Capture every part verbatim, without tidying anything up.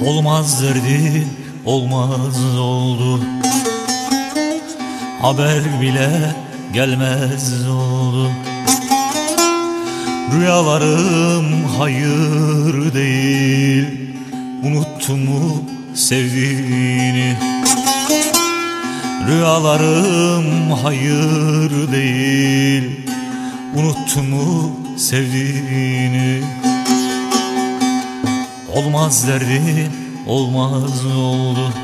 Olmaz derdi, olmaz oldu. Haber bile gelmez oldu. Rüyalarım hayır değil. Unuttun mu sevdiğini? Rüyalarım hayır değil. Unuttun mu sevdiğini? Olmaz derdi, olmaz oldu.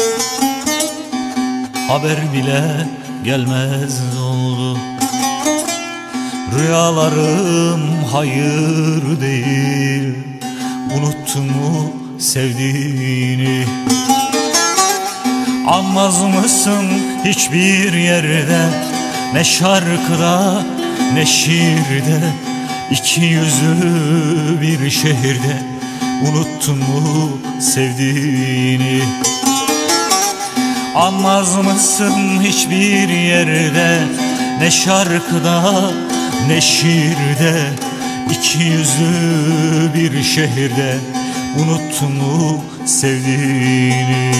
Haber bile gelmez oldu. Rüyalarım hayır değil. Unuttun mu sevdiğini? Anmaz mısın hiçbir yerde, ne şarkıda ne şiirde, iki yüzlü bir şehirde unuttun mu sevdiğini? Anmaz mısın hiçbir yerde, ne şarkıda ne şiirde, iki yüzlü bir şehirde unuttun mu sevdiğini?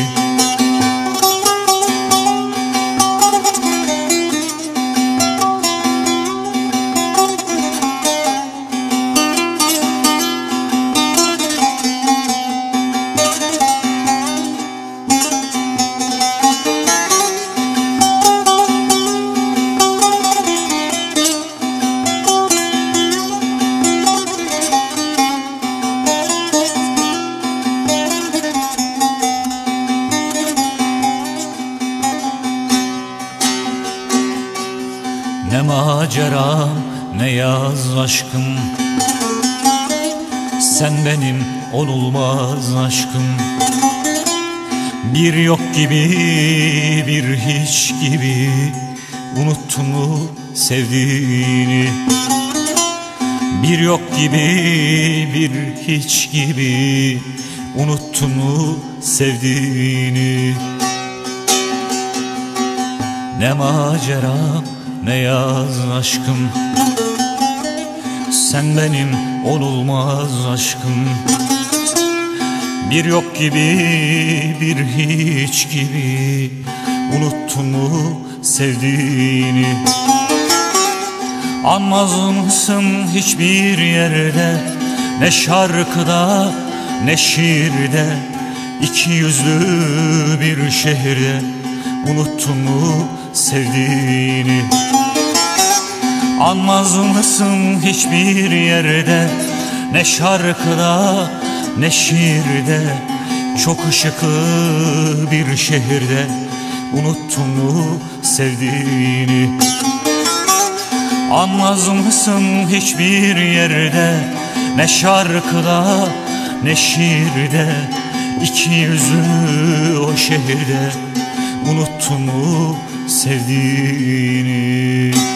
Ne macera ne yaz aşkım, sen benim onulmaz aşkım. Bir yok gibi bir hiç gibi unuttun mu sevdiğini? Bir yok gibi bir hiç gibi unuttun mu sevdiğini? Ne macera ne yaz aşkım, sen benim onulmaz aşkım. Bir yok gibi bir hiç gibi unuttun mu sevdiğini? Anmaz mısın hiçbir yerde, ne şarkıda ne şiirde, iki yüzlü bir şehirde unuttun mu sevdiğini? Anmaz mısın hiçbir yerde, ne şarkıda ne şiirde, çok ışıklı bir şehirde unuttun mu sevdiğini? Anmaz mısın hiçbir yerde, ne şarkıda ne şiirde, iki yüzlü o şehirde unuttun mu sevdiğini?